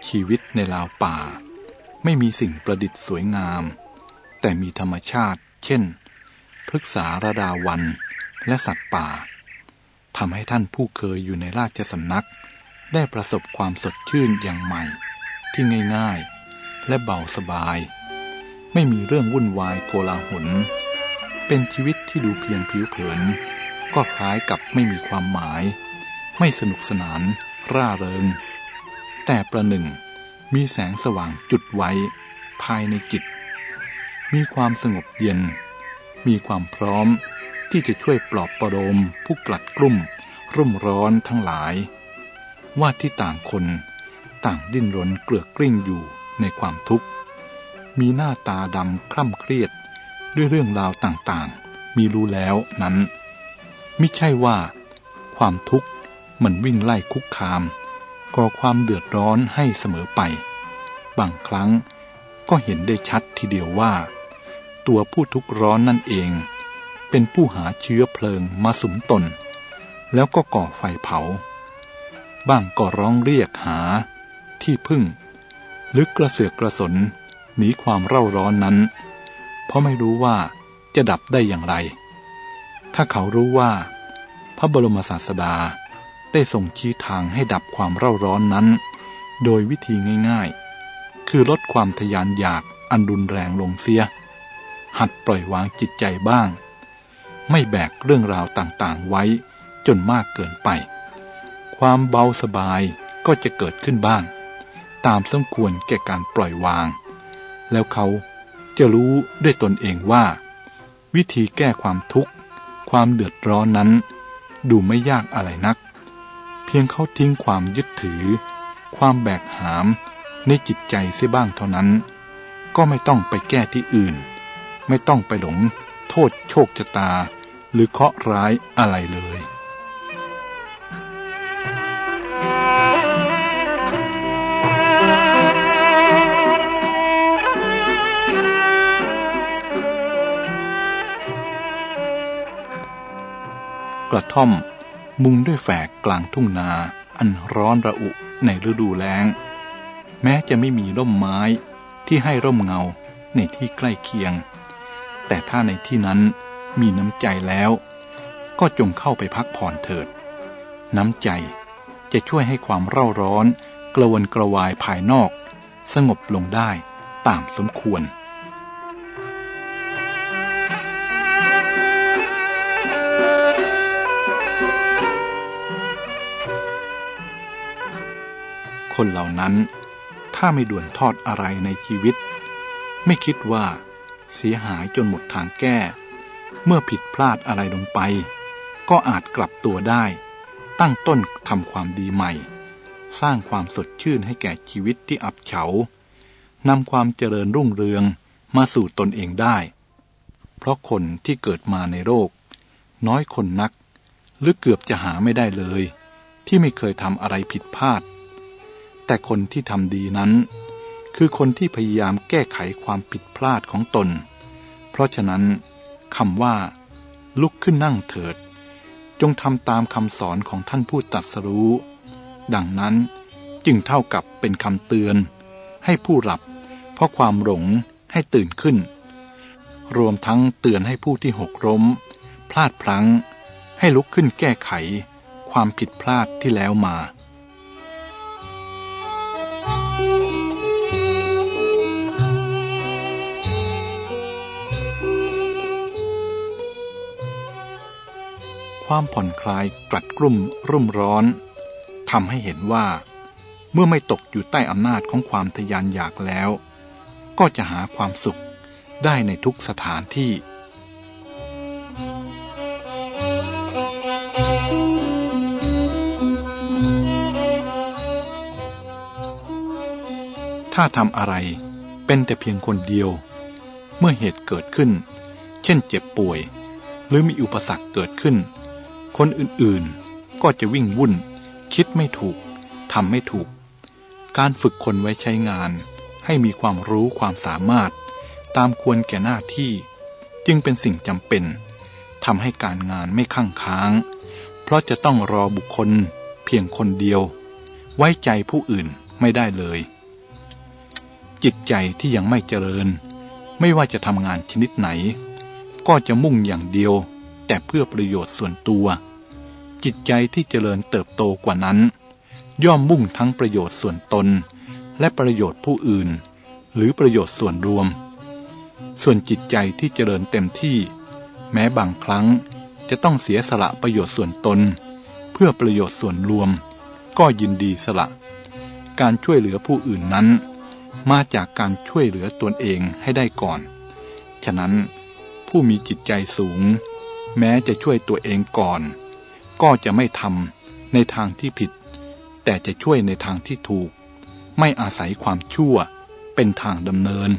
ชีวิตในราวป่าไม่มีสิ่งประดิษฐ์สวยงามแต่มีธรรมชาติเช่นพฤกษาระดาวันและสัตว์ป่าทำให้ท่านผู้เคยอยู่ในราชสำนักได้ประสบความสดชื่นอย่างใหม่ที่ง่ายๆและเบาสบายไม่มีเรื่องวุ่นวายโกลาหลเป็นชีวิตที่ดูเพียงผิวเผินก็คล้ายกับไม่มีความหมายไม่สนุกสนานร่าเริงแต่ประหนึ่งมีแสงสว่างจุดไว้ภายในจิตมีความสงบเย็นมีความพร้อมที่จะช่วยปลอบประโลมผู้กลัดกลุ้มรุ่มร้อนทั้งหลายว่าที่ต่างคนต่างดิ้นรนเกลือกกลิ้งอยู่ในความทุกข์มีหน้าตาดำคร่ำเครียดด้วยเรื่องราวต่างๆมีรู้แล้วนั้นมิใช่ว่าความทุกข์มันวิ่งไล่คุกคามก่อความเดือดร้อนให้เสมอไปบางครั้งก็เห็นได้ชัดทีเดียวว่าตัวผู้ทุกข์ร้อนนั่นเองเป็นผู้หาเชื้อเพลิงมาสุมตนแล้วก็ก่อไฟเผาบ้างก็ร้องเรียกหาที่พึ่งหรือกระเสือกกระสนหนีความเร่าร้อนนั้นเพราะไม่รู้ว่าจะดับได้อย่างไรถ้าเขารู้ว่าพระบรมศาสดาได้ทรงชี้ทางให้ดับความเร่าร้อนนั้นโดยวิธีง่ายๆคือลดความทะยานอยากอันรุนแรงลงเสียหัดปล่อยวางจิตใจบ้างไม่แบกเรื่องราวต่างๆไว้จนมากเกินไปความเบาสบายก็จะเกิดขึ้นบ้างตามสมควรแก่การปล่อยวางแล้วเขาจะรู้ด้วยตนเองว่าวิธีแก้ความทุกข์ความเดือดร้อนนั้นดูไม่ยากอะไรนักเพียงเขาทิ้งความยึดถือความแบกหามในจิตใจเสียบ้างเท่านั้นก็ไม่ต้องไปแก้ที่อื่นไม่ต้องไปหลงโทษโชคชะตาหรือเคราะห์ร้ายอะไรเลยกระท่อมมุงด้วยแฝกกลางทุ่งนาอันร้อนระอุในฤดูแล้งแม้จะไม่มีร่มไม้ที่ให้ร่มเงาในที่ใกล้เคียงแต่ถ้าในที่นั้นมีน้ำใจแล้วก็จงเข้าไปพักผ่อนเถิดน้ำใจจะช่วยให้ความเร่าร้อนกระวนกระวายภายนอกสงบลงได้ตามสมควรคนเหล่านั้นถ้าไม่ด่วนทอดอะไรในชีวิตไม่คิดว่าเสียหายจนหมดทางแก้เมื่อผิดพลาดอะไรลงไปก็อาจกลับตัวได้ตั้งต้นทำความดีใหม่สร้างความสดชื่นให้แก่ชีวิตที่อับเฉานำความเจริญรุ่งเรืองมาสู่ตนเองได้เพราะคนที่เกิดมาในโลกน้อยคนนักหรือเกือบจะหาไม่ได้เลยที่ไม่เคยทำอะไรผิดพลาดแต่คนที่ทำดีนั้นคือคนที่พยายามแก้ไขความผิดพลาดของตนเพราะฉะนั้นคำว่าลุกขึ้นนั่งเถิดจงทำตามคำสอนของท่านผู้ตรัสรู้ดังนั้นจึงเท่ากับเป็นคำเตือนให้ผู้หลับเพราะความหลงให้ตื่นขึ้นรวมทั้งเตือนให้ผู้ที่หกล้มพลาดพลั้งให้ลุกขึ้นแก้ไขความผิดพลาดที่แล้วมาความผ่อนคลายกลัดกลุ่มรุ่มร้อนทำให้เห็นว่าเมื่อไม่ตกอยู่ใต้อำนาจของความทะยานอยากแล้วก็จะหาความสุขได้ในทุกสถานที่ถ้าทำอะไรเป็นแต่เพียงคนเดียวเมื่อเหตุเกิดขึ้นเช่นเจ็บป่วยหรือมีอุปสรรคเกิดขึ้นคนอื่นๆก็จะวิ่งวุ่นคิดไม่ถูกทำไม่ถูกการฝึกคนไว้ใช้งานให้มีความรู้ความสามารถตามควรแก่หน้าที่จึงเป็นสิ่งจำเป็นทำให้การงานไม่คั่งค้างเพราะจะต้องรอบุคคลเพียงคนเดียวไว้ใจผู้อื่นไม่ได้เลยจิตใจที่ยังไม่เจริญไม่ว่าจะทำงานชนิดไหนก็จะมุ่งอย่างเดียวแต่เพื่อประโยชน์ส่วนตัวจิตใจที่เจริญเติบโตกว่านั้นย่อมมุ่งทั้งประโยชน์ส่วนตนและประโยชน์ผู้อื่นหรือประโยชน์ส่วนรวมส่วนจิตใจที่เจริญเต็มที่แม้บางครั้งจะต้องเสียสละประโยชน์ส่วนตนเพื่อประโยชน์ส่วนรวมก็ยินดีสละการช่วยเหลือผู้อื่นนั้นมาจากการช่วยเหลือตนเองให้ได้ก่อนฉะนั้นผู้มีจิตใจสูงแม้จะช่วยตัวเองก่อนก็จะไม่ทำในทางที่ผิดแต่จะช่วยในทางที่ถูกไม่อาศัยความชั่วเป็นทางดำเนิน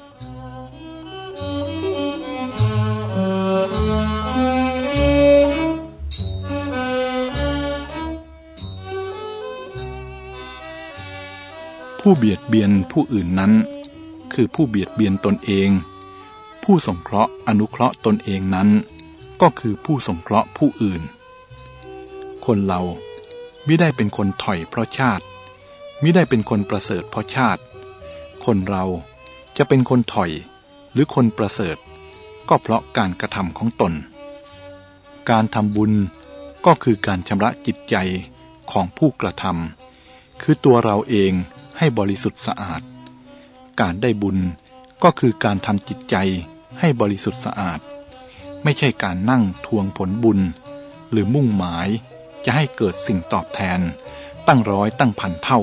ผู้เบียดเบียนผู้อื่นนั้นคือผู้เบียดเบียนตนเองผู้สงเคราะห์อนุเคราะห์ตนเองนั้นก็คือผู้สงเคราะห์ผู้อื่นคนเรามิได้เป็นคนถอยเพราะชาติมิได้เป็นคนประเสริฐเพราะชาติคนเราจะเป็นคนถอยหรือคนประเสริฐก็เพราะการกระทำของตนการทำบุญก็คือการชำระจิตใจของผู้กระทำคือตัวเราเองให้บริสุทธิ์สะอาดการได้บุญก็คือการทำจิตใจให้บริสุทธิ์สะอาดไม่ใช่การนั่งทวงผลบุญหรือมุ่งหมายจะให้เกิดสิ่งตอบแทนตั้งร้อยตั้งพันเท่า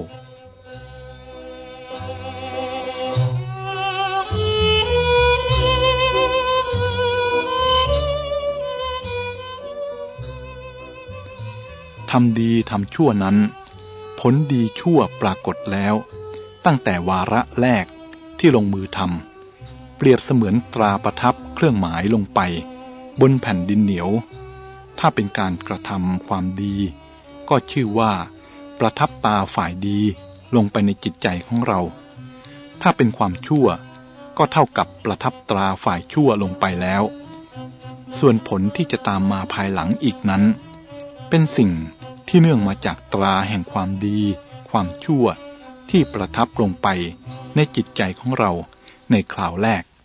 ทำดีทำชั่วนั้นผลดีชั่วปรากฏแล้วตั้งแต่วาระแรกที่ลงมือทำเปรียบเสมือนตราประทับเครื่องหมายลงไปบนแผ่นดินเหนียวถ้าเป็นการกระทำความดีก็ชื่อว่าประทับตาฝ่ายดีลงไปในจิตใจของเราถ้าเป็นความชั่วก็เท่ากับประทับตราฝ่ายชั่วลงไปแล้วส่วนผลที่จะตามมาภายหลังอีกนั้นเป็นสิ่งที่เนื่องมาจากตราแห่งความดีความชั่วที่ประทับลงไปในจิตใจของเราในคราวแรก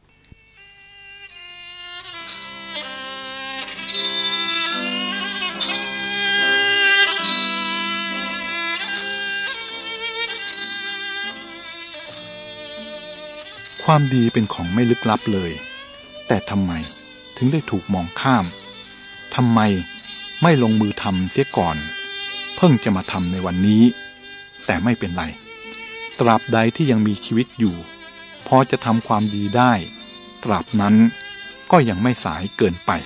ความดีเป็นของไม่ลึกลับเลยแต่ทำไมถึงได้ถูกมองข้ามทำไมไม่ลงมือทำเสียก่อนเพิ่งจะมาทำในวันนี้แต่ไม่เป็นไรตราบใดที่ยังมีชีวิตอยู่พอจะทำความดีได้ตราบนั้นก็ยังไม่สายเกินไป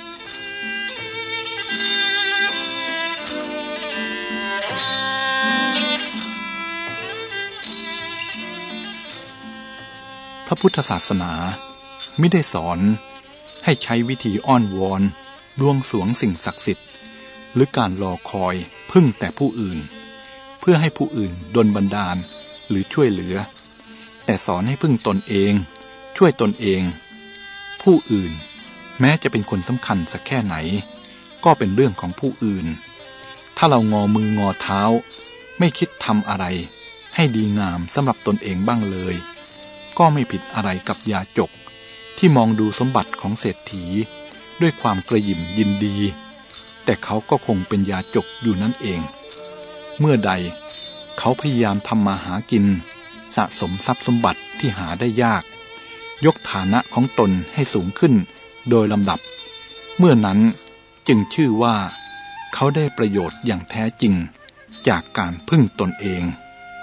พระพุทธศาสนาไม่ได้สอนให้ใช้วิธีอ้อนวอนบวงสรวงสิ่งศักดิ์สิทธิ์หรือการรอคอยพึ่งแต่ผู้อื่นเพื่อให้ผู้อื่นดลบันดาลหรือช่วยเหลือแต่สอนให้พึ่งตนเองช่วยตนเองผู้อื่นแม้จะเป็นคนสำคัญสักแค่ไหนก็เป็นเรื่องของผู้อื่นถ้าเรางอมืองอเท้าไม่คิดทำอะไรให้ดีงามสำหรับตนเองบ้างเลยก็ไม่ผิดอะไรกับยาจกที่มองดูสมบัติของเศรษฐีด้วยความกระหยิ่มยินดีแต่เขาก็คงเป็นยาจกอยู่นั่นเองเมื่อใดเขาพยายามทำมาหากินสะสมทรัพย์สมบัติที่หาได้ยากยกฐานะของตนให้สูงขึ้นโดยลำดับเมื่อนั้นจึงชื่อว่าเขาได้ประโยชน์อย่างแท้จริงจากการพึ่งตนเอง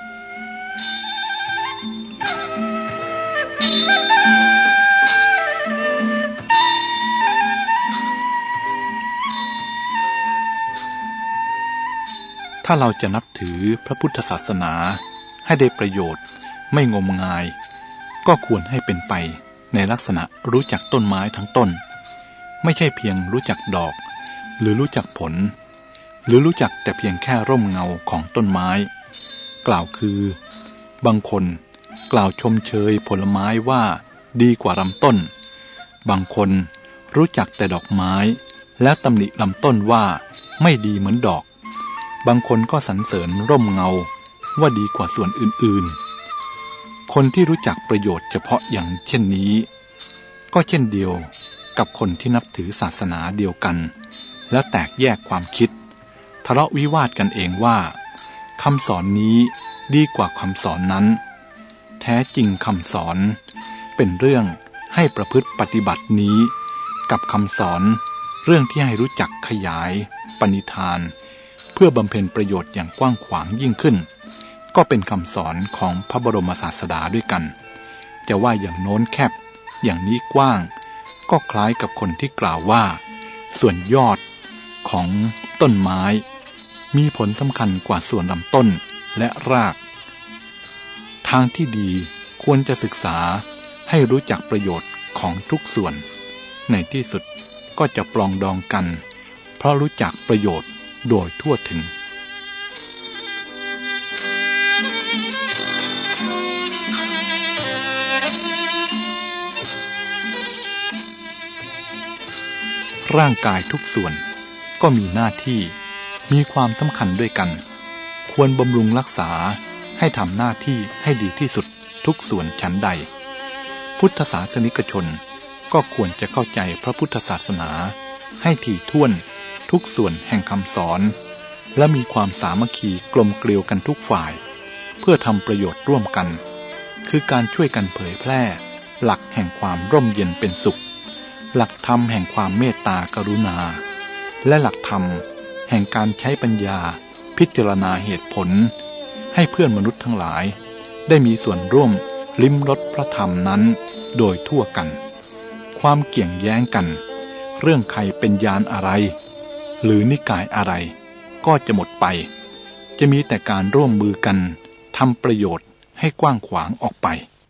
ถ้าเราจะนับถือพระพุทธศาสนาให้ได้ประโยชน์ไม่งมงายก็ควรให้เป็นไปในลักษณะรู้จักต้นไม้ทั้งต้นไม่ใช่เพียงรู้จักดอกหรือรู้จักผลหรือรู้จักแต่เพียงแค่ร่มเงาของต้นไม้กล่าวคือบางคนกล่าวชมเชยผลไม้ว่าดีกว่าลำต้นบางคนรู้จักแต่ดอกไม้แล้วตำหนิลำต้นว่าไม่ดีเหมือนดอกบางคนก็สรรเสริญร่มเงาว่าดีกว่าส่วนอื่นๆคนที่รู้จักประโยชน์เฉพาะอย่างเช่นนี้ก็เช่นเดียวกับคนที่นับถือศาสนาเดียวกันและแตกแยกความคิดทะเลาะวิวาทกันเองว่าคำสอนนี้ดีกว่าคำสอนนั้นแท้จริงคำสอนเป็นเรื่องให้ประพฤติปฏิบัตินี้กับคำสอนเรื่องที่ให้รู้จักขยายปณิธานเพื่อบำเพ็ญประโยชน์อย่างกว้างขวางยิ่งขึ้นก็เป็นคำสอนของพระบรมศาสดาด้วยกันจะว่าอย่างโน้นแคบอย่างนี้กว้างก็คล้ายกับคนที่กล่าวว่าส่วนยอดของต้นไม้มีผลสำคัญกว่าส่วนลำต้นและรากทางที่ดีควรจะศึกษาให้รู้จักประโยชน์ของทุกส่วนในที่สุดก็จะปรองดองกันเพราะรู้จักประโยชน์โดยทั่วถึงร่างกายทุกส่วนก็มีหน้าที่มีความสำคัญด้วยกันควรบำรุงรักษาให้ทำหน้าที่ให้ดีที่สุดทุกส่วนฉันใดพุทธศาสนิกชนก็ควรจะเข้าใจพระพุทธศาสนาให้ถี่ถ้วนทุกส่วนแห่งคำสอนและมีความสามัคคีกลมเกลียวกันทุกฝ่ายเพื่อทำประโยชน์ร่วมกันคือการช่วยกันเผยแพร่หลักแห่งความร่มเย็นเป็นสุขหลักธรรมแห่งความเมตตากรุณาและหลักธรรมแห่งการใช้ปัญญาพิจารณาเหตุผลให้เพื่อนมนุษย์ทั้งหลายได้มีส่วนร่วมลิ้มรสพระธรรมนั้นโดยทั่วกันความเกี่ยงแย้งกันเรื่องใครเป็นญาณอะไรหรือนิกายอะไรก็จะหมดไปจะมีแต่การร่วมมือกันทำประโยชน์ให้กว้างขวางออกไป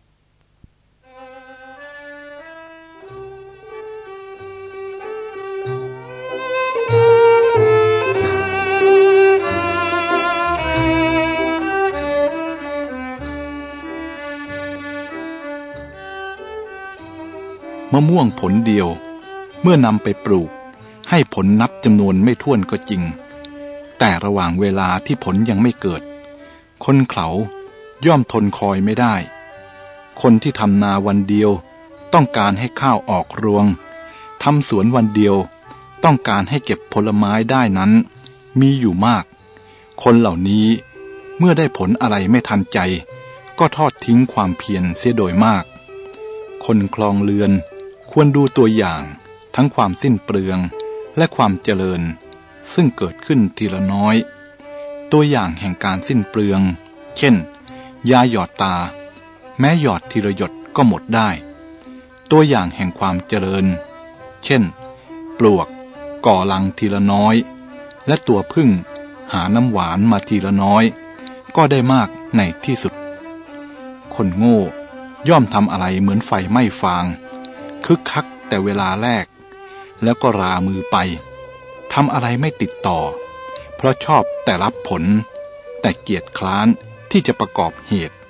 มะม่วงผลเดียวเมื่อนำไปปลูกให้ผลนับจำนวนไม่ถ้วนก็จริงแต่ระหว่างเวลาที่ผลยังไม่เกิดคนเขาย่อมทนคอยไม่ได้คนที่ทำนาวันเดียวต้องการให้ข้าวออกรวงทำสวนวันเดียวต้องการให้เก็บผลไม้ได้นั้นมีอยู่มากคนเหล่านี้เมื่อได้ผลอะไรไม่ทันใจก็ทอดทิ้งความเพียรเสียโดยมากคนคลองเรือนควรดูตัวอย่างทั้งความสิ้นเปลืองและความเจริญซึ่งเกิดขึ้นทีละน้อยตัวอย่างแห่งการสิ้นเปลืองเช่นยาหยอดตาแม้หยอดทีละหยดก็หมดได้ตัวอย่างแห่งความเจริญเช่นปลวกก่อรังทีละน้อยและตัวผึ้งหาน้ำหวานมาทีละน้อยก็ได้มากในที่สุดคนโง่ย่อมทำอะไรเหมือนไฟไหม้ฟางคึกคักแต่เวลาแรกแล้วก็รามือไปทำอะไรไม่ติดต่อเพราะชอบแต่รับผลแต่เกียจคร้านที่จะประกอบเหตุ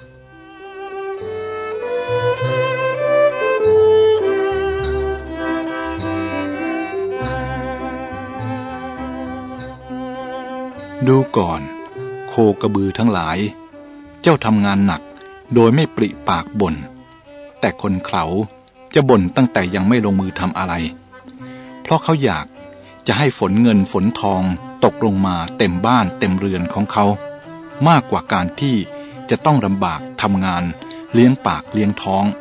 ดูก่อนโคกระบือทั้งหลายเจ้าทำงานหนักโดยไม่ปริปากบ่นแต่คนเขาจะบ่นตั้งแต่ยังไม่ลงมือทำอะไรเพราะเขาอยากจะให้ฝนเงินฝนทองตกลงมาเต็มบ้านเต็มเรือนของเขามากกว่าการที่จะต้องลำบากทำงานเลี้ยงปากเลี้ยงท้อง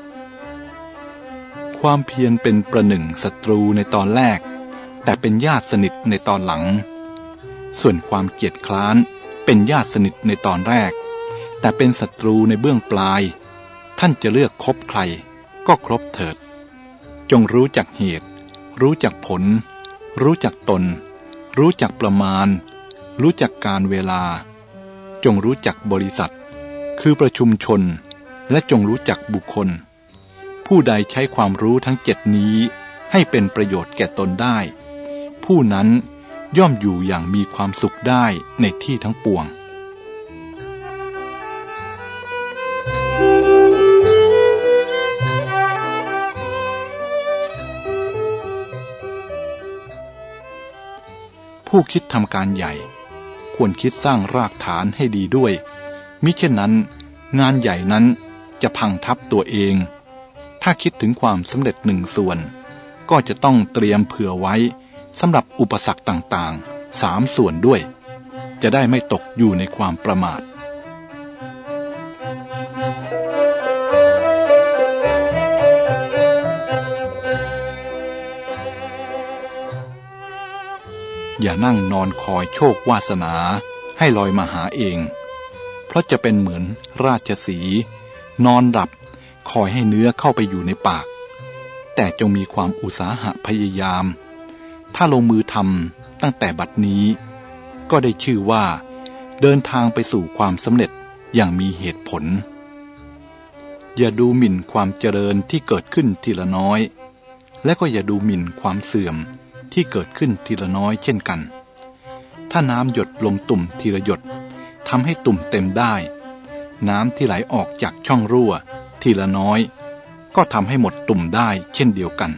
ความเพียรเป็นประหนึ่งศัตรูในตอนแรกแต่เป็นญาติสนิทในตอนหลังส่วนความเกียจคร้านเป็นญาติสนิทในตอนแรกแต่เป็นศัตรูในเบื้องปลายท่านจะเลือกคบใครก็ครบเถิดจงรู้จักเหตุรู้จักผลรู้จักตนรู้จักประมาณรู้จักการเวลาจงรู้จักบริษัทคือประชุมชนและจงรู้จักบุคคลผู้ใดใช้ความรู้ทั้ง7นี้ให้เป็นประโยชน์แก่ตนได้ผู้นั้นย่อมอยู่อย่างมีความสุขได้ในที่ทั้งปวงผู้คิดทำการใหญ่ควรคิดสร้างรากฐานให้ดีด้วยมิเช่นนั้นงานใหญ่นั้นจะพังทับตัวเองถ้าคิดถึงความสำเร็จหนึ่งส่วนก็จะต้องเตรียมเผื่อไว้สำหรับอุปสรรคต่างๆ3 ส่วนด้วยจะได้ไม่ตกอยู่ในความประมาทอย่านั่งนอนคอยโชควาสนาให้ลอยมาหาเองเพราะจะเป็นเหมือนราชสีห์นอนหลับคอยให้เนื้อเข้าไปอยู่ในปากแต่จงมีความอุตสาหะพยายามถ้าลงมือทำตั้งแต่บัดนี้ก็ได้ชื่อว่าเดินทางไปสู่ความสำเร็จอย่างมีเหตุผลอย่าดูหมิ่นความเจริญที่เกิดขึ้นทีละน้อยและก็อย่าดูหมิ่นความเสื่อมที่เกิดขึ้นทีละน้อยเช่นกันถ้าน้ำหยดลงตุ่มทีละหยดทำให้ตุ่มเต็มได้น้ำที่ไหลออกจากช่องรั่วทีละน้อยก็ทำให้หมดตุ่มได้เช่นเดียวกัน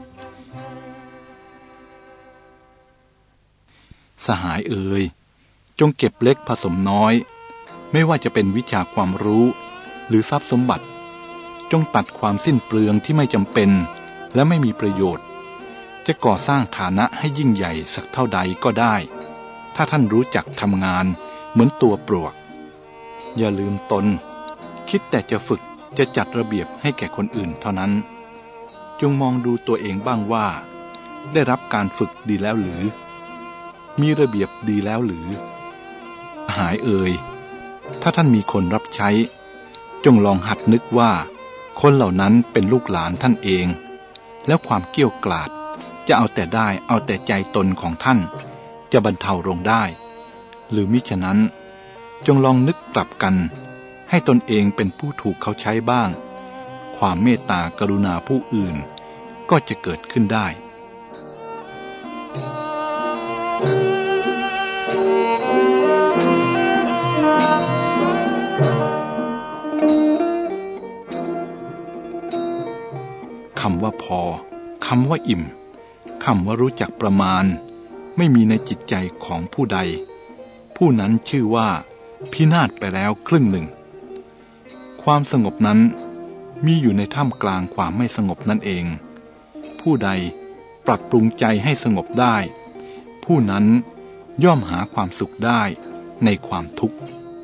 สหายเอ๋ยจงเก็บเล็กผสมน้อยไม่ว่าจะเป็นวิชาความรู้หรือทรัพย์สมบัติจงตัดความสิ้นเปลืองที่ไม่จำเป็นและไม่มีประโยชน์จะก่อสร้างฐานะให้ยิ่งใหญ่สักเท่าใดก็ได้ถ้าท่านรู้จักทำงานเหมือนตัวปลวกอย่าลืมตนคิดแต่จะฝึกจะจัดระเบียบให้แก่คนอื่นเท่านั้นจงมองดูตัวเองบ้างว่าได้รับการฝึกดีแล้วหรือมีระเบียบดีแล้วหรือหายเอ่ยถ้าท่านมีคนรับใช้จงลองหัดนึกว่าคนเหล่านั้นเป็นลูกหลานท่านเองแล้วความเกี้ยวกราดจะเอาแต่ได้เอาแต่ใจตนของท่านจะบรรเทาลงได้หรือมิฉะนั้นจงลองนึกกลับกันให้ตนเองเป็นผู้ถูกเขาใช้บ้างความเมตตากรุณาผู้อื่นก็จะเกิดขึ้นได้คำว่าพอคำว่าอิ่มคำว่ารู้จักประมาณไม่มีในจิตใจของผู้ใดผู้นั้นชื่อว่าพินาศไปแล้วครึ่งหนึ่งความสงบนั้นมีอยู่ในท่ามกลางความไม่สงบนั่นเองผู้ใดปรับปรุงใจให้สงบได้ผู้นั้นย่อมหาความสุขได้ในความทุกข์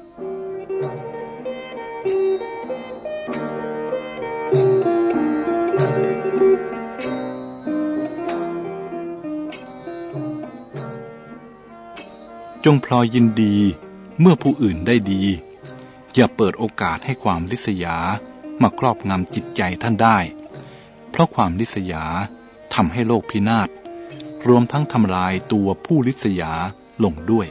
จงพลอยยินดีเมื่อผู้อื่นได้ดีอย่าเปิดโอกาสให้ความริษยามาครอบงำจิตใจท่านได้เพราะความริษยาทำให้โลกพินาศรวมทั้งทำลายตัวผู้ริษยาลงด้วย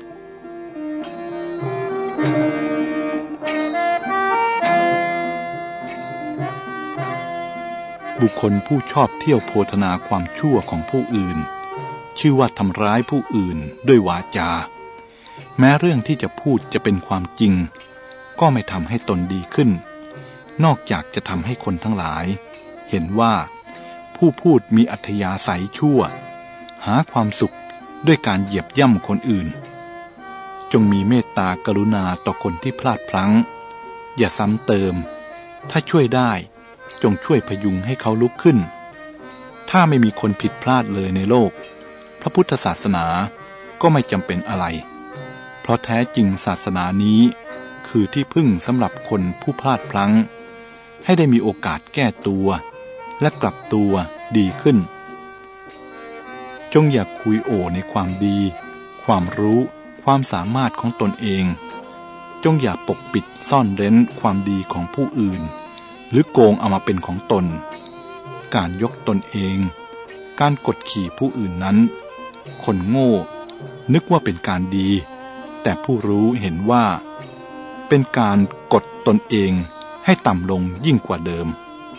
บุคคลผู้ชอบเที่ยวโพธนาความชั่วของผู้อื่นชื่อว่าทำร้ายผู้อื่นด้วยวาจาแม้เรื่องที่จะพูดจะเป็นความจริงก็ไม่ทำให้ตนดีขึ้นนอกจากจะทำให้คนทั้งหลายเห็นว่าผู้พูดมีอัธยาศัยชั่วหาความสุขด้วยการเหยียบย่ำคนอื่นจงมีเมตตากรุณาต่อคนที่พลาดพลั้งอย่าซ้ำเติมถ้าช่วยได้จงช่วยพยุงให้เขาลุกขึ้นถ้าไม่มีคนผิดพลาดเลยในโลกพระพุทธศาสนาก็ไม่จำเป็นอะไรเพราะแท้จริงศาสนานี้คือที่พึ่งสำหรับคนผู้พลาดพลั้งให้ได้มีโอกาสแก้ตัวและกลับตัวดีขึ้นจงอย่าคุยโอในความดีความรู้ความสามารถของตนเองจงอย่าปกปิดซ่อนเร้นความดีของผู้อื่นหรือโกงเอามาเป็นของตนการยกตนเองการกดขี่ผู้อื่นนั้นคนโง่นึกว่าเป็นการดีแต่ผู้รู้เห็นว่าเป็นการกดตนเองให้ต่ำลงยิ่งกว่าเดิม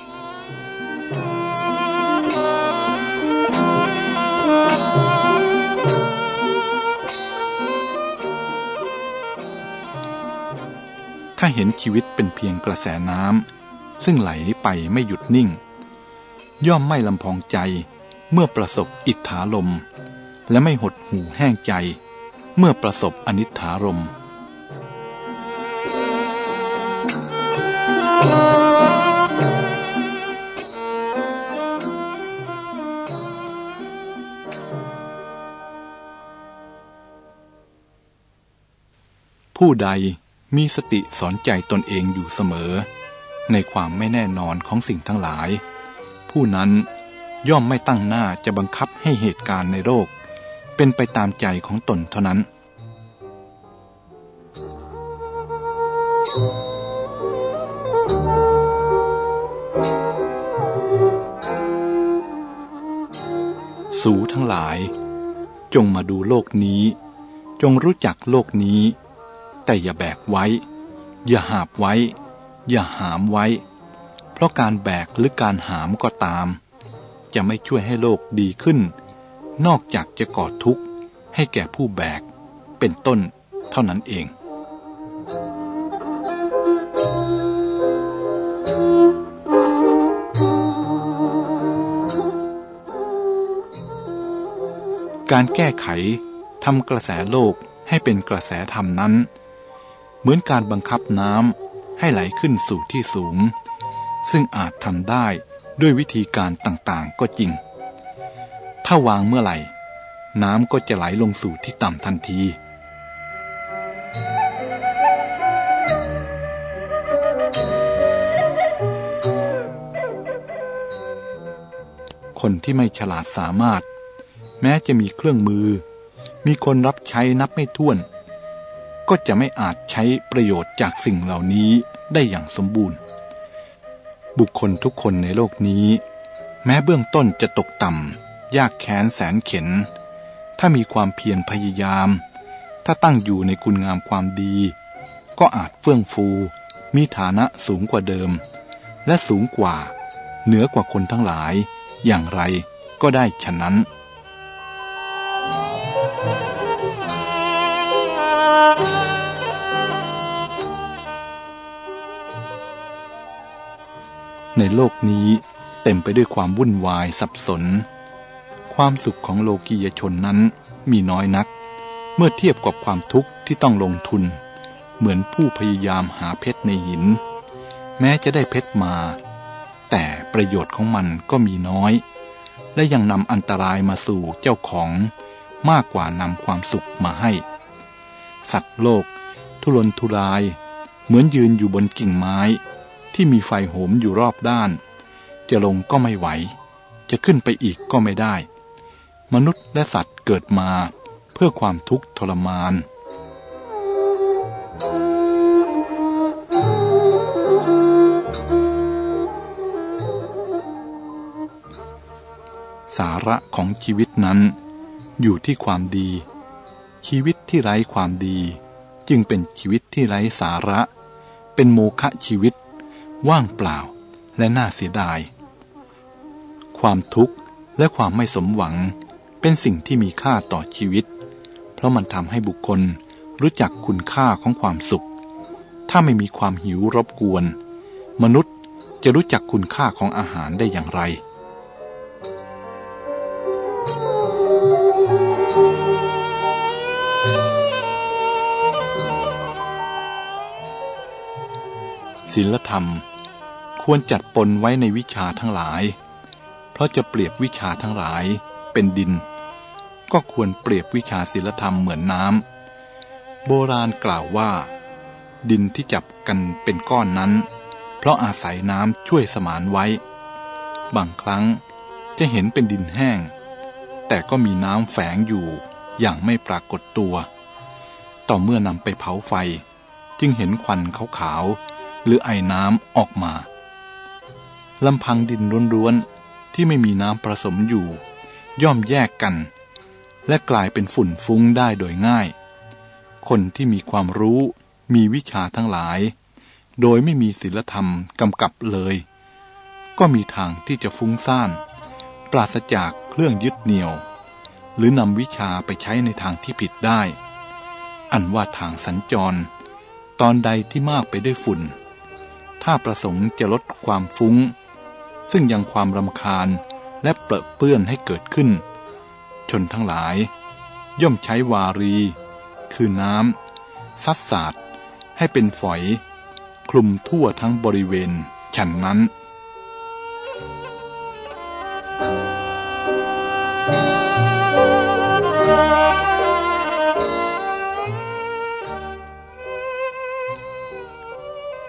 ถ้าเห็นชีวิตเป็นเพียงกระแสน้ำซึ่งไหลไปไม่หยุดนิ่งย่อมไม่ลำพองใจเมื่อประสบอิทธาลมและไม่หดหู่แห้งใจเมื่อประสบอนิทธารมผู้ใดมีสติสอนใจตนเองอยู่เสมอในความไม่แน่นอนของสิ่งทั้งหลายผู้นั้นย่อมไม่ตั้งหน้าจะบังคับให้เหตุการณ์ในโลกเป็นไปตามใจของตนเท่านั้นสู่ทั้งหลายจงมาดูโลกนี้จงรู้จักโลกนี้แต่อย่าแบกไว้อย่าหาบไว้อย่าหามไว้เพราะการแบกหรือการหามก็ตามจะไม่ช่วยให้โลกดีขึ้นนอกจากจะก่อทุกข์ให้แก่ผู้แบกเป็นต้นเท่านั้นเองการแก้ไขทำกระแสโลกให้เป็นกระแสธรรมนั้นเหมือนการบังคับน้ำให้ไหลขึ้นสู่ที่สูงซึ่งอาจทำได้ด้วยวิธีการต่างๆก็จริงถ้าวางเมื่อไหร่น้ำก็จะไหลลงสู่ที่ต่ำทันทีคนที่ไม่ฉลาดสามารถแม้จะมีเครื่องมือมีคนรับใช้นับไม่ถ้วนก็จะไม่อาจใช้ประโยชน์จากสิ่งเหล่านี้ได้อย่างสมบูรณ์บุคคลทุกคนในโลกนี้แม้เบื้องต้นจะตกต่ำยากแค้นแสนเข็ญถ้ามีความเพียรพยายามถ้าตั้งอยู่ในคุณงามความดีก็อาจเฟื่องฟูมีฐานะสูงกว่าเดิมและสูงกว่าเหนือกว่าคนทั้งหลายอย่างไรก็ได้ฉะนั้นในโลกนี้เต็มไปด้วยความวุ่นวายสับสนความสุขของโลกียชนนั้นมีน้อยนักเมื่อเทียบกับความทุกข์ที่ต้องลงทุนเหมือนผู้พยายามหาเพชรในหินแม้จะได้เพชรมาแต่ประโยชน์ของมันก็มีน้อยและยังนำอันตรายมาสู่เจ้าของมากกว่านำความสุขมาให้สัตว์โลกทุรนทุรายเหมือนยืนอยู่บนกิ่งไม้ที่มีไฟโหมอยู่รอบด้านจะลงก็ไม่ไหวจะขึ้นไปอีกก็ไม่ได้มนุษย์และสัตว์เกิดมาเพื่อความทุกข์ทรมานสาระของชีวิตนั้นอยู่ที่ความดีชีวิตที่ไร้ความดีจึงเป็นชีวิตที่ไร้สาระเป็นโมฆะชีวิตว่างเปล่าและน่าเสียดายความทุกข์และความไม่สมหวังเป็นสิ่งที่มีค่าต่อชีวิตเพราะมันทำให้บุคคลรู้จักคุณค่าของความสุขถ้าไม่มีความหิวรบกวนมนุษย์จะรู้จักคุณค่าของอาหารได้อย่างไรศีลธรรมควรจัดปนไว้ในวิชาทั้งหลายเพราะจะเปรียบวิชาทั้งหลายเป็นดินก็ควรเปรียบวิชาศีลธรรมเหมือนน้ำโบราณกล่าวว่าดินที่จับกันเป็นก้อนนั้นเพราะอาศัยน้ำช่วยสมานไว้บางครั้งจะเห็นเป็นดินแห้งแต่ก็มีน้ำแฝงอยู่อย่างไม่ปรากฏตัวต่อเมื่อนำไปเผาไฟจึงเห็นควันขาวๆหรือไอน้ำออกมาลำพังดินล้วนๆที่ไม่มีน้ำผสมอยู่ย่อมแยกกันและกลายเป็นฝุ่นฟุ้งได้โดยง่ายคนที่มีความรู้มีวิชาทั้งหลายโดยไม่มีศีลธรรมกำกับเลยก็มีทางที่จะฟุ้งซ่านปราศจากเครื่องยึดเหนี่ยวหรือนำวิชาไปใช้ในทางที่ผิดได้อันว่าทางสัญจรตอนใดที่มากไปด้วยฝุ่นถ้าประสงค์จะลดความฟุ้งซึ่งยังความรำคาญและเปรอะเปื้อนให้เกิดขึ้นชนทั้งหลายย่อมใช้วารีคือน้ำซัดสาดให้เป็นฝอยคลุมทั่วทั้งบริเวณฉันนั้น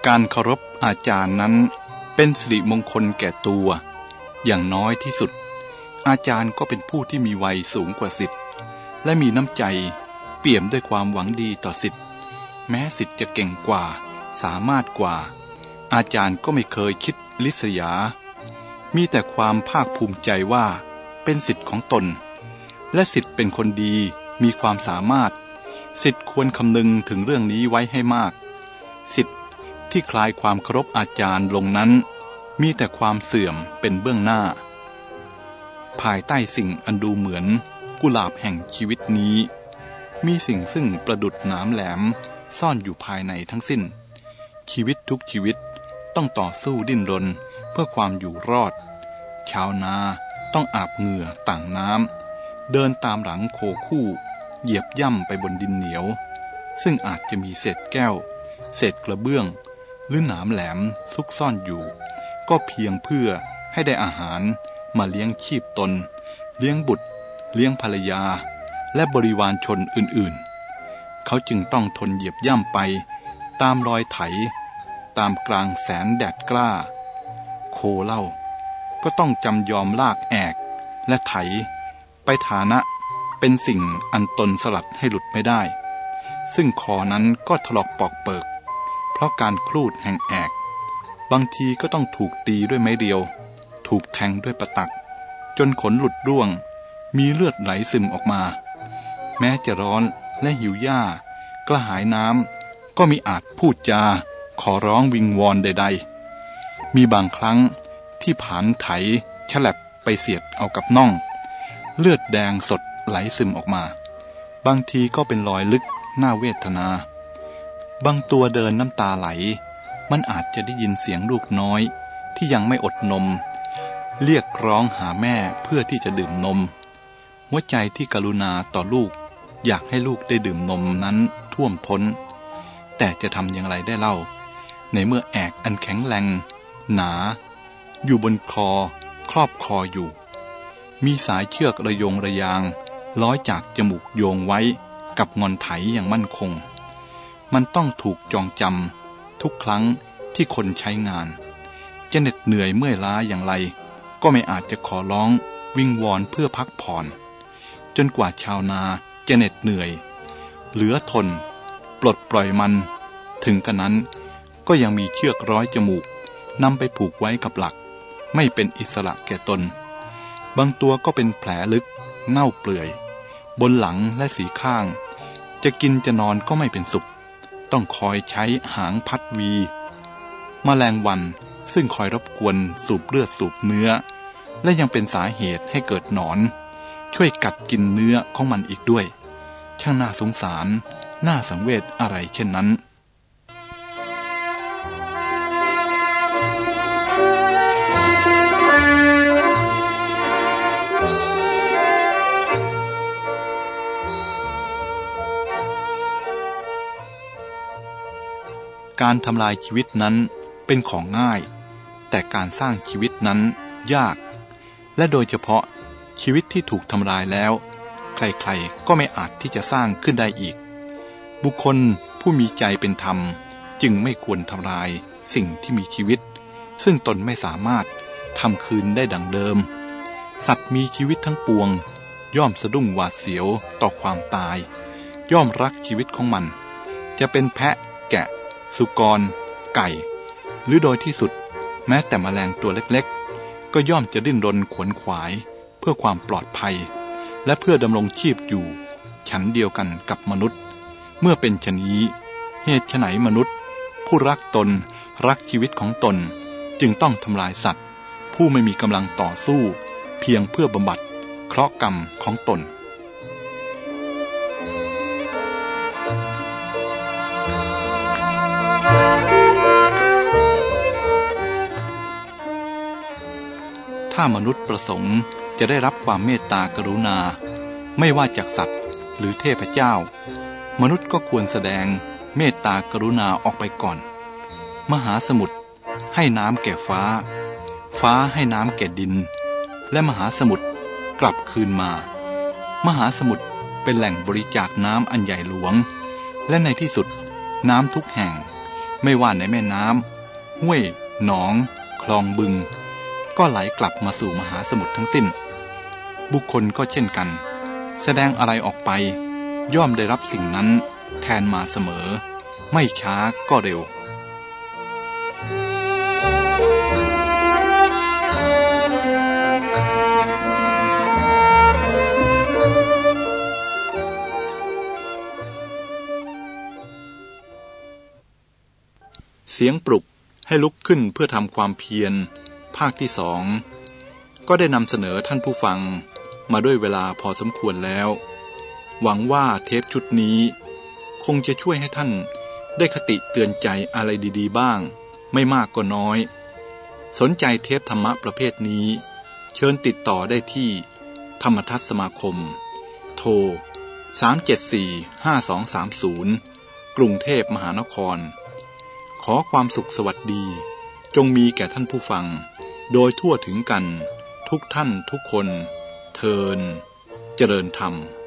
การเคารพอาจารย์นั้นเป็นสิริมงคลแก่ตัวอย่างน้อยที่สุดอาจารย์ก็เป็นผู้ที่มีวัยสูงกว่าศิษย์และมีน้ำใจเปี่ยมด้วยความหวังดีต่อศิษย์แม้ศิษย์จะเก่งกว่าสามารถกว่าอาจารย์ก็ไม่เคยคิดลิษยามีแต่ความภาคภูมิใจว่าเป็นศิษย์ของตนและศิษย์เป็นคนดีมีความสามารถศิษย์ควรคำนึงถึงเรื่องนี้ไว้ให้มากศิษย์ที่คลายความเคารพอาจารย์ลงนั้นมีแต่ความเสื่อมเป็นเบื้องหน้าภายใต้สิ่งอันดูเหมือนกุหลาบแห่งชีวิตนี้มีสิ่งซึ่งประดุจหนามแหลมซ่อนอยู่ภายในทั้งสิ้นชีวิตทุกชีวิตต้องต่อสู้ดิ้นรนเพื่อความอยู่รอดชาวนาต้องอาบเหงื่อต่างน้ำเดินตามหลังโคคู่เหยียบย่ำไปบนดินเหนียวซึ่งอาจจะมีเศษแก้วเศษกระเบื้องหรือหนามแหลมซุกซ่อนอยู่ก็เพียงเพื่อให้ได้อาหารมาเลี้ยงชีพตนเลี้ยงบุตรเลี้ยงภรรยาและบริวารชนอื่นๆเขาจึงต้องทนเหยียบย่ำไปตามรอยไถตามกลางแสนแดดกล้าโคเล่าก็ต้องจำยอมลากแอกและไถไปฐานะเป็นสิ่งอันตนสลัดให้หลุดไม่ได้ซึ่งคอนั้นก็ถลอกปอกเปิกเพราะการครูดแห่งแอกบางทีก็ต้องถูกตีด้วยไม้เรียวถูกแทงด้วยประตักจนขนหลุดร่วงมีเลือดไหลซึมออกมาแม้จะร้อนและหิวหญ้ากระหายน้ำก็มิอาจพูดจาขอร้องวิงวอนใดๆมีบางครั้งที่ผานไถฉลับไปเสียดเอากับน่องเลือดแดงสดไหลซึมออกมาบางทีก็เป็นรอยลึกน่าเวทนาบางตัวเดินน้ำตาไหลมันอาจจะได้ยินเสียงลูกน้อยที่ยังไม่อดนมเรียกร้องหาแม่เพื่อที่จะดื่มนมหัวใจที่กรุณาต่อลูกอยากให้ลูกได้ดื่มนมนั้นท่วมท้นแต่จะทำอย่างไรได้เล่าในเมื่อแอกอันแข็งแรงหนาอยู่บนคอครอบคออยู่มีสายเชือกระยงระยางร้อยจากจมูกโยงไว้กับงอนไถอย่างมั่นคงมันต้องถูกจองจำทุกครั้งที่คนใช้งานจะเหน็ดเหนื่อยเมื่อยล้าอย่างไรก็ไม่อาจจะขอร้องวิงวอนเพื่อพักผ่อนจนกว่าชาวนาจะเหน็ดเหนื่อยเหลือทนปลดปล่อยมันถึงกระนั้นก็ยังมีเชือกร้อยจมูกนำไปผูกไว้กับหลักไม่เป็นอิสระแก่ตนบางตัวก็เป็นแผลลึกเน่าเปื่อยบนหลังและสีข้างจะกินจะนอนก็ไม่เป็นสุขต้องคอยใช้หางพัดวีแมลงวันซึ่งคอยรบกวนสูบเลือดสูบเนื้อและยังเป็นสาเหตุให้เกิดหนอนช่วยกัดกินเนื้อของมันอีกด้วยช่างน่าสงสารน่าสังเวชอะไรเช่นนั้นการทำลายชีวิตนั้นเป็นของง่ายแต่การสร้างชีวิตนั้นยากและโดยเฉพาะชีวิตที่ถูกทำลายแล้วใครๆก็ไม่อาจที่จะสร้างขึ้นได้อีกบุคคลผู้มีใจเป็นธรรมจึงไม่ควรทำลายสิ่งที่มีชีวิตซึ่งตนไม่สามารถทำคืนได้ดังเดิมสัตว์มีชีวิตทั้งปวงย่อมสะดุ้งหวาดเสียวต่อความตายย่อมรักชีวิตของมันจะเป็นแพะแกะสุกรไก่หรือโดยที่สุดแม้แต่แมลงตัวเล็กๆก็ย่อมจะดิ้นรนขวนขวายเพื่อความปลอดภัยและเพื่อดำรงชีพอยู่ฉันเดียวกันกับมนุษย์เมื่อเป็นชะนี้เหตุไฉนมนุษย์ผู้รักตนรักชีวิตของตนจึงต้องทำลายสัตว์ผู้ไม่มีกำลังต่อสู้เพียงเพื่อบำบัดเคราะห์กรรมของตนถ้ามนุษย์ประสงค์จะได้รับความเมตตากรุณาไม่ว่าจากสัตว์หรือเทพเจ้ามนุษย์ก็ควรแสดงเมตตากรุณาออกไปก่อนมหาสมุทรให้น้ำแก่ฟ้าฟ้าให้น้ำแก่ดินและมหาสมุทรกลับคืนมามหาสมุทรเป็นแหล่งบริจาคน้ำอันใหญ่หลวงและในที่สุดน้ำทุกแห่งไม่ว่าในแม่น้ำห้วยหนองคลองบึงก็ไหลกลับมาสู่มหาสมุทรทั้งสิ้นบุคคลก็เช่นกันแสดงอะไรออกไปย่อมได้รับสิ่งนั้นแทนมาเสมอไม่ช้าก็เร็วเสียงปลุกให้ลุกขึ้นเพื่อทำความเพียรภาคที่2ก็ได้นำเสนอท่านผู้ฟังมาด้วยเวลาพอสมควรแล้วหวังว่าเทปชุดนี้คงจะช่วยให้ท่านได้คติเตือนใจอะไรดีๆบ้างไม่มากก็น้อยสนใจเทปธรรมะประเภทนี้เชิญติดต่อได้ที่ธรรมทัศน์สมาคมโทร3745230กรุงเทพมหานครขอความสุขสวัสดีจงมีแก่ท่านผู้ฟังโดยทั่วถึงกันทุกท่านทุกคนเทินเจริญธรรม